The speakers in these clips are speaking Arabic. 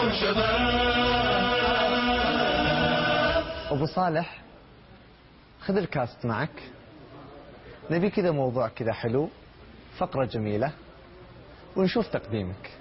أبو صالح خذ الكاست معك، نبي كذا موضوع كذا حلو، فقرة جميلة، ونشوف تقديمك.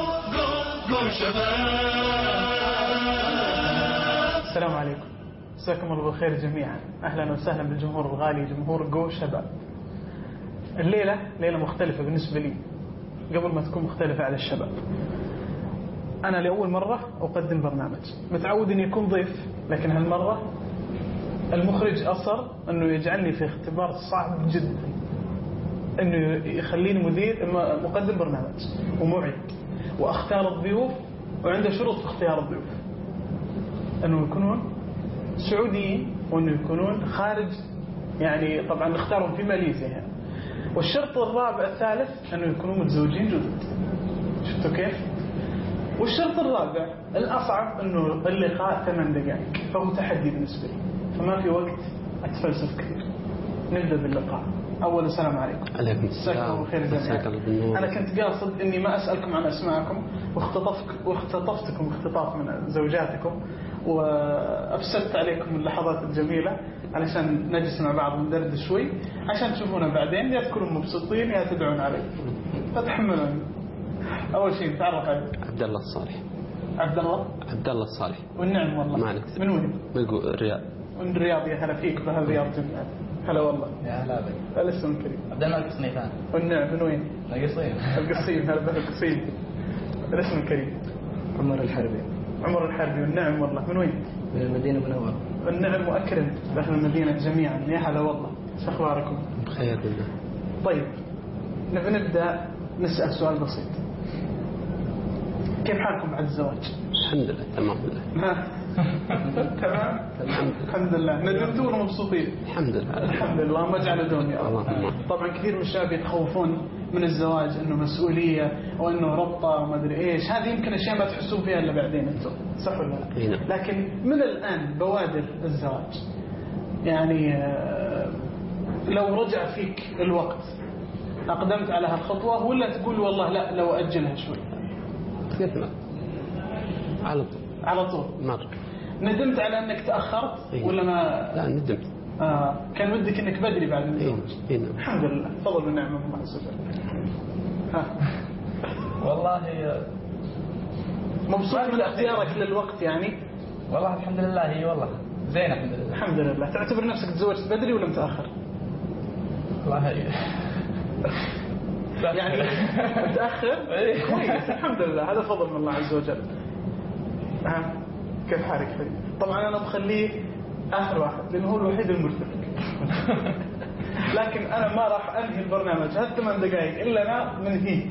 السلام عليكم، مساكم الله بالخير جميعا. أهلا وسهلا بالجمهور الغالي، جمهور جو شباب. الليلة ليلة مختلفة بالنسبة لي قبل ما تكون مختلفة على الشباب. أنا لأول مرة أقدم برنامج، متعود أن يكون ضيف، لكن هالمرة المخرج أصر أنه يجعلني في اختبار صعب جدا، أنه يخليني مقدم برنامج ومعد، وأختار الضيوف، وعنده شروط في اختيار الضيوف، أنه يكونون سعوديين، وأنه يكونون خارج، يعني طبعا نختارهم في ماليزيا هنا. والشرط الرابع الثالث أنه يكونوا متزوجين جدد. شفتوا كيف؟ والشرط الرابع الأصعب أنه اللقاء 8 دقائق، فهو تحدي بالنسبة لي، فما في وقت أتفلسف كثير. نبدأ باللقاء. أول السلام عليكم. عليكم السلام. أنا كنت قاصد إني ما أسألكم عن أسماءكم، واختطفتكم اختطاف من زوجاتكم، وأفسدت عليكم اللحظات الجميلة علشان نجلس مع بعض وندرد شوي، عشان تشوفونا بعدين يا تكونوا مبسوطين يا تدعون علي، فتحملوني. أول شيء تعرف علي. عبد الله الصالح. عبد الله الصالح. والنعم والله. ما نكتب. من وين؟ من الرياض. من الرياض. يا هلا فيك بهالرياض جميعا. هلا والله. يا هلا بك. الاسم الكريم. عبد الملك الصنيفان. والنعم. من وين؟ القصيم. هلا بالقصيم. الاسم الكريم. عمر الحربي. والنعم والله. من وين؟ من المدينة المنورة. والنعم وأكرم بأهل المدينة جميعا. يا هلا والله. شو أخباركم؟ بخير بالله. طيب نبدأ نسأل سؤال بسيط. كيف حالكم بعد الزواج؟ الحمد لله تمام بالله. تمام الحمد لله. ندمتوا ولا مبسوطين؟ الحمد لله ما جعل دوني. طبعا كثير من الشباب يتخوفون من الزواج، انه مسؤوليه وانه ربطه وما ادري ايش. هذه يمكن اشياء ما تحسون فيها الا بعدين انتم، صح ولا لا؟ لكن من الان بوادر الزواج، يعني لو رجع فيك الوقت اقدمت على هالخطوه ولا تقول والله لا لو اجلها شوي؟ تقدم على طول. مرة. ندمت على انك تاخرت ولا ما؟ لا ندمت. كان ودك انك بدري بعد الزواج. الحمد لله، فضل ونعمه من الله عز وجل. والله مبسوط من اختيارك للوقت يعني؟ والله الحمد لله. هي والله زين الحمد لله. الحمد لله. تعتبر نفسك تزوجت بدري ولا متاخر؟ والله يعني متاخر كويس. الحمد لله، هذا فضل من الله عز وجل. كيف حالك فريد؟ طبعا انا بخليه اخر واحد لانه هو الوحيد المرتبك. لكن انا ما راح انهي البرنامج هذه 8 دقائق الا انا منهي.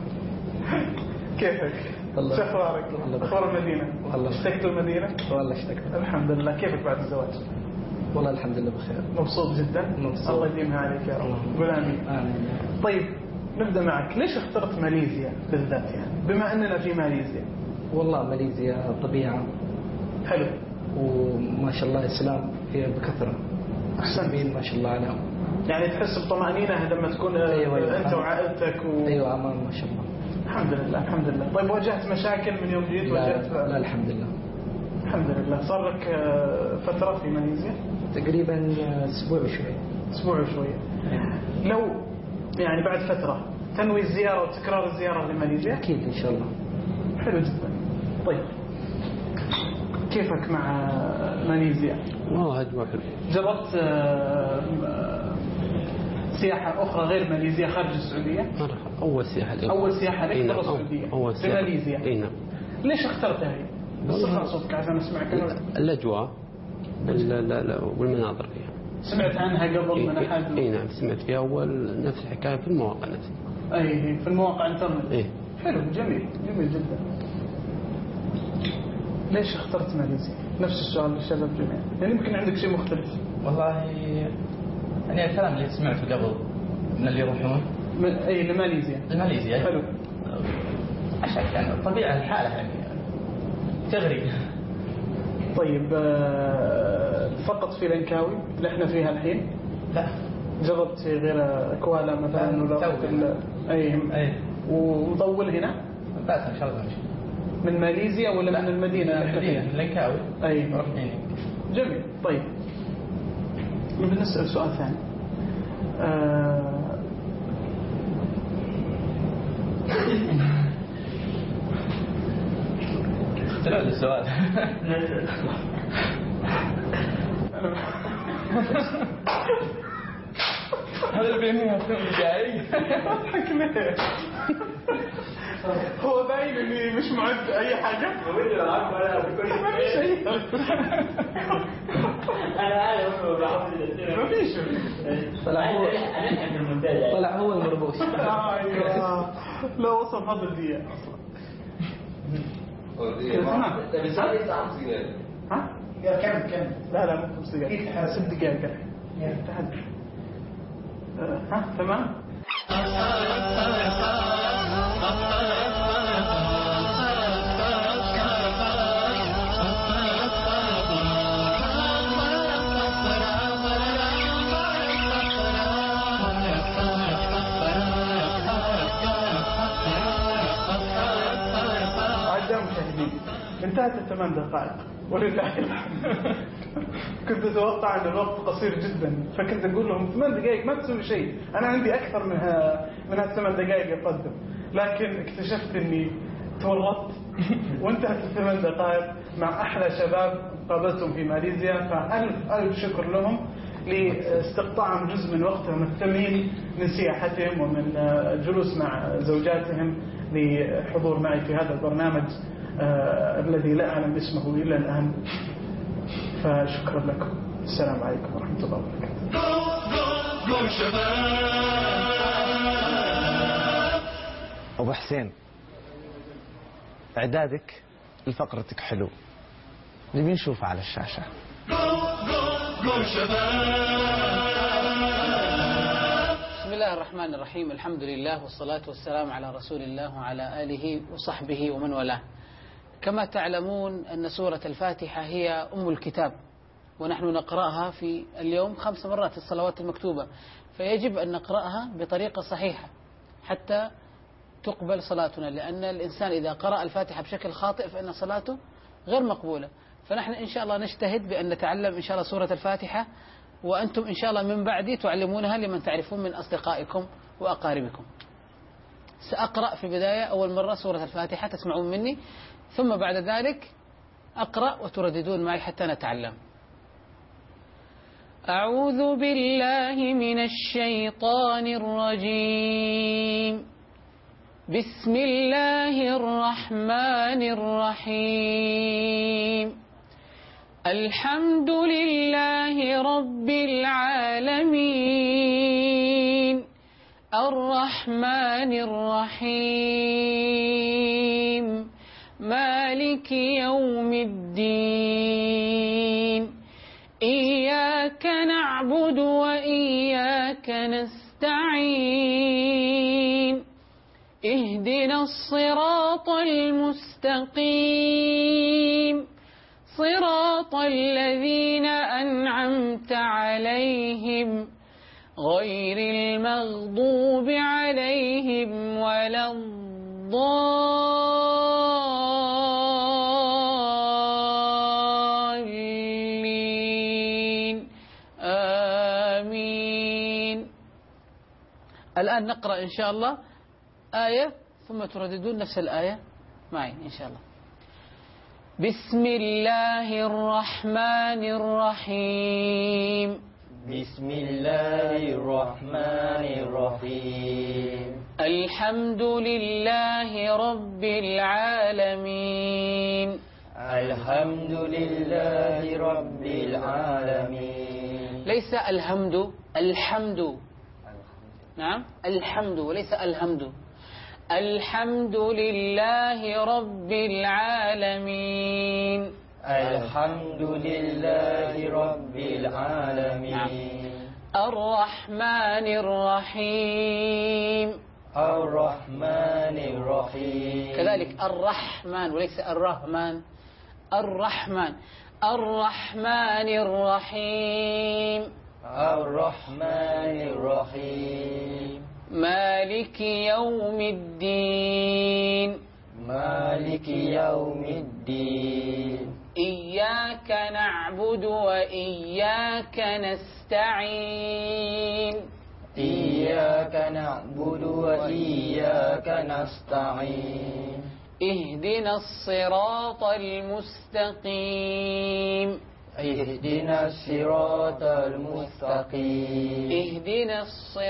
كيفك؟ شو اخبارك؟ اخبار المدينه؟ والله اشتقت المدينه؟ والله اشتقت. الحمد لله. كيفك بعد الزواج؟ والله الحمد لله بخير. مبسوط جدا؟ مبسوط. الله يديمها عليك يا رب. قول امين. طيب نبدا معك. ليش اخترت ماليزيا بالذات يعني بما اننا في ماليزيا؟ والله ماليزيا طبيعه حلو، وما شاء الله الإسلام فيها بكثرة. أحسن ما شاء الله عليهم. يعني تحس بطمأنينة لما تكون أنت وعائلتك أيوة أمان ما شاء الله. الحمد لله. طيب واجهت مشاكل من يوم جيت؟ لا الحمد لله. الحمد لله. صار لك فترة في ماليزيا؟ تقريبا أسبوع وشوية. لو يعني بعد فترة تنوي الزيارة وتكرار الزيارة لماليزيا؟ أكيد إن شاء الله. حلو جدا. طيب كيفك مع ماليزيا؟ والله أجواء حلوة. جربت سياحة أخرى غير ماليزيا خارج السعودية؟ أول سياحة لك برا السعودية في ماليزيا. ليش اخترتها هي؟ بالصفر صوتك عشان أسمعك. الأجواء والمناظر فيها. سمعت عنها قبل من أحد؟ نعم سمعت فيها. أول نفس الحكاية في المواقع نفسها. في المواقع انترنت. حلو جميل جدا. ليش اخترت ماليزيا؟ نفس السؤال للشباب جميعا، يعني يمكن عندك شيء مختلف. والله يعني الكلام اللي سمعته قبل من اللي يروحون لماليزيا. حلو. أشك يعني طبيعة الحالة يعني تغري. طيب فقط في لانكاوي اللي احنا فيها الحين؟ لا. جربت غير كوالا مثلا ولا ومطول هنا؟ بس ان شاء الله. من ماليزيا ولا من المدينة؟ المدينة لنكاوي. أي رافدين. جميل. طيب بنسأل سؤال ثاني. تلعب السؤال. هذا البينية جاي. هو باين اني مش معد اي حاجة. ما فيش اي. ما فيش. طلع هو المربوش. ايوه لا وصل هذا الدقيقة اصلا. ها؟ كم؟ لا مو 5 دقائق، 6 دقائق. ها تمام. أعزائي المشاهدين، انتهت ال8 دقائق ولله الحمد. كنت أتوقع أن الوقت قصير جدا، فكنت أقول لهم 8 دقائق ما تسوي شيء، أنا عندي أكثر من هال8 دقائق أقدم، لكن اكتشفت أني تورطت وانتهت ال8 دقائق مع أحلى شباب قابلتهم في ماليزيا، فألف شكر لهم لاستقطاعهم جزء من وقتهم الثمين من سياحتهم ومن الجلوس مع زوجاتهم لحضور معي في هذا البرنامج الذي لا أعلم اسمه إلا الآن. فشكرا لكم. السلام عليكم ورحمة الله وبركاته. أبو حسين، إعدادك لفقرتك حلو، نبي نشوفه على الشاشة. بسم الله الرحمن الرحيم، الحمد لله والصلاة والسلام على رسول الله وعلى آله وصحبه ومن والاه. كما تعلمون أن سورة الفاتحة هي أم الكتاب، ونحن نقرأها في اليوم 5 مرات في الصلوات المكتوبة، فيجب أن نقرأها بطريقة صحيحة حتى تقبل صلاتنا، لأن الإنسان إذا قرأ الفاتحة بشكل خاطئ فإن صلاته غير مقبولة. فنحن إن شاء الله نجتهد بأن نتعلم إن شاء الله سورة الفاتحة، وأنتم إن شاء الله من بعدي تعلمونها لمن تعرفون من أصدقائكم وأقاربكم. سأقرأ في البداية أول مرة سورة الفاتحة تسمعون مني، ثم بعد ذلك أقرأ وترددون معي حتى نتعلم. أعوذ بالله من الشيطان الرجيم. بسم الله الرحمن الرحيم. الحمد لله رب العالمين الرحمن الرحيم مالك يوم الدين إياك نعبد وإياك نستعين اهدنا الصراط المستقيم صراط الذين أنعمت عليهم غير المغضوب عليهم ولا الضالين آمين. الآن نقرأ إن شاء الله آية ثم ترددون نفس الآية معي إن شاء الله. بسم الله الرحمن الرحيم. بسم الله الرحمن الرحيم. الحمد لله رب العالمين. الحمد لله رب العالمين. ليس الحمد، الحمد. نعم الحمد وليس الحمد. الحمد لله رب العالمين. الحمد لله رب العالمين. الرحمن الرحيم. الرحمن الرحيم. كذلك الرحمن وليس الرحمن. الرحمن. الرحمن الرحيم. الرحمن الرحيم. مالك يوم الدين. مالك يوم الدين إياك نعبد وإياك نستعين إياك نعبد وإياك نستعين اهدنا الصراط المستقيم اهدنا الصراط المستقيم اهدنا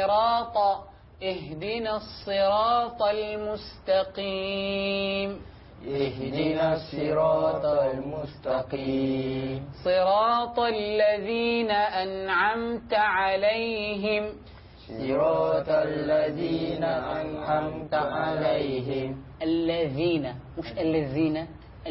الصراط المستقيم اهدنا الصراط المستقيم صراط الذين أنعمت عليهم صراط الذين أنعمت عليهم الذين مش الذين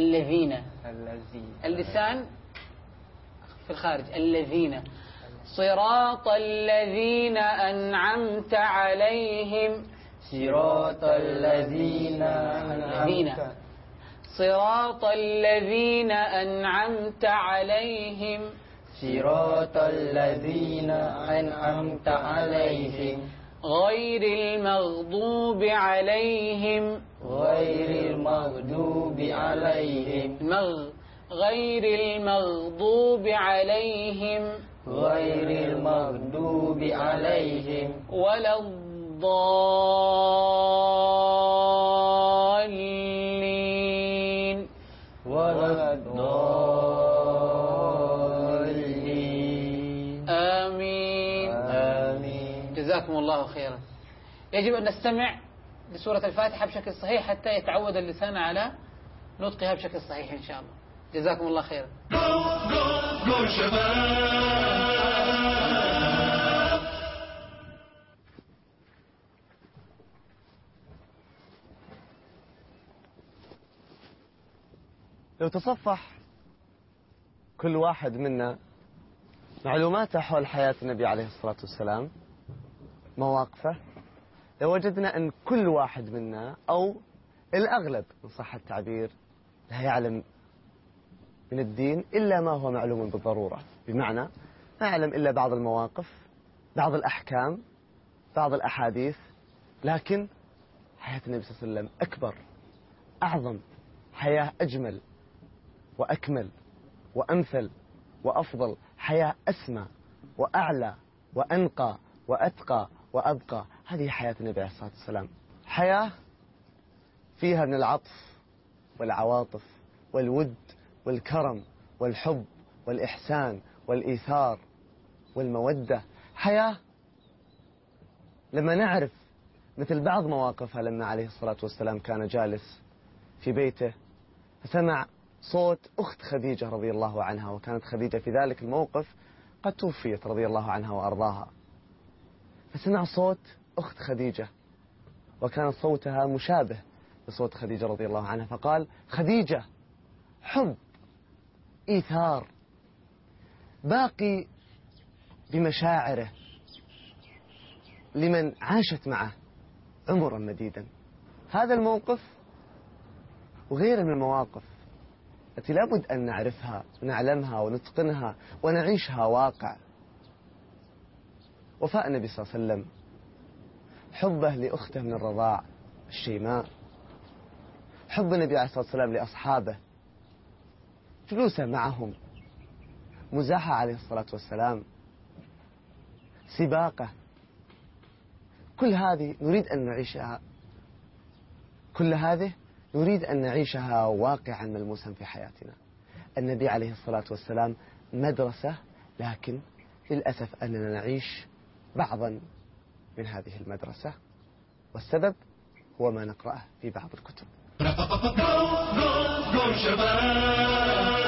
اللسان في الخارج الذين صراط الذين أنعمت عليهم صراط الذين أنعمت صراط الذين أنعمت عليهم صراط الذين أنعمت عليهم غير المغضوب عليهم غير المغضوب عليهم غير المغضوب عليهم غير المغضوب عليهم ولا الضالين ولا الضالين آمين آمين. جزاكم الله خيرا. يجب أن نستمع لسورة الفاتحة بشكل صحيح حتى يتعود اللسان على نطقها بشكل صحيح إن شاء الله. جزاكم الله خيرا. لو تصفح كل واحد منا معلوماته حول حياة النبي عليه الصلاة والسلام مواقفه لوجدنا أن كل واحد منا أو الأغلب إن صح التعبير لا يعلم من الدين إلا ما هو معلوم بالضرورة، بمعنى ما يعلم إلا بعض المواقف، بعض الأحكام، بعض الأحاديث، لكن حياة النبي صلى الله عليه وسلم أكبر، أعظم، حياة أجمل وأكمل وأمثل وأفضل، حياة أسمى وأعلى وأنقى وأتقى وأبقى. هذه حياة النبي عليه الصلاة والسلام، حياة فيها من العطف والعواطف والود والكرم والحب والإحسان والإيثار والمودة. حياة لما نعرف مثل بعض مواقفها لما عليه الصلاة والسلام كان جالس في بيته فسمع صوت أخت خديجة رضي الله عنها، وكانت خديجة في ذلك الموقف قد توفيت رضي الله عنها وأرضاها، فسمع صوت أخت خديجة وكان صوتها مشابه لصوت خديجة رضي الله عنها، فقال: خديجة، حب، إيثار، باقي بمشاعره لمن عاشت معه عمرا مديدا. هذا الموقف وغيره من المواقف التي لابد أن نعرفها ونعلمها ونتقنها ونعيشها واقع. وفاء النبي صلى الله عليه وسلم، حبه لأخته من الرضاع الشيماء، حب النبي عليه الصلاة والسلام لأصحابه، جلوسه معهم، مزاحه عليه الصلاة والسلام، سباقه، كل هذه نريد أن نعيشها، كل هذه نريد أن نعيشها واقعا ملموسا في حياتنا. النبي عليه الصلاة والسلام مدرسة، لكن للأسف أننا نعيش بعضا من هذه المدرسة، والسبب هو ما نقرأه في بعض الكتب.